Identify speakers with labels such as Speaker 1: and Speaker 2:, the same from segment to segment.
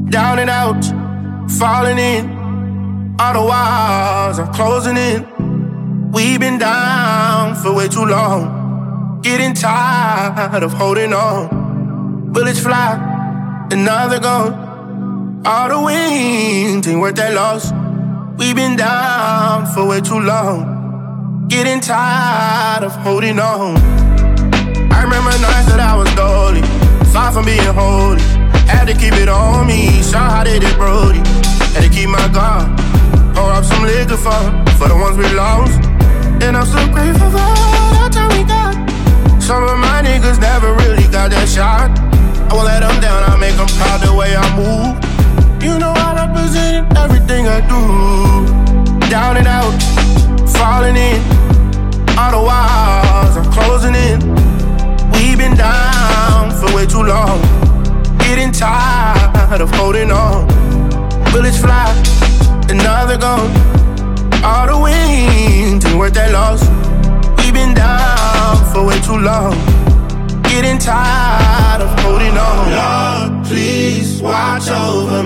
Speaker 1: Down and out, falling in. All the walls are closing in. We've been down for way too long. Getting tired of holding on. Bullets fly, another gone. All the wings ain't worth that loss. We've been down for way too long. Getting tired of holding on. I remember nights that I was dolly, far from being holy. Had to keep it on me, saw how they did Brody. Had to keep my guard, pour up some liquor for the ones we lost. And I'm so grateful for all the time we got. Some of my niggas never really got that shot. I won't let them down, I make them proud the way I move. You know I represent everything I do. Down and out, falling in. All the walls are closing in. We've been down for way too long. Getting tired of holding on. Bullets fly, another gone. All the wings ain't worth that loss. We've been down for way too long. Getting tired of holding on.
Speaker 2: Lord, please watch over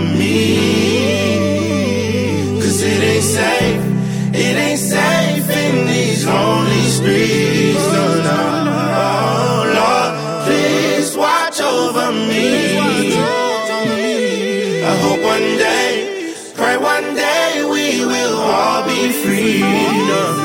Speaker 2: me, 'cause it ain't safe in these lonely streets. No, no. Oh, Lord, please watch over me. I hope one day, pray one day we will all be free. No.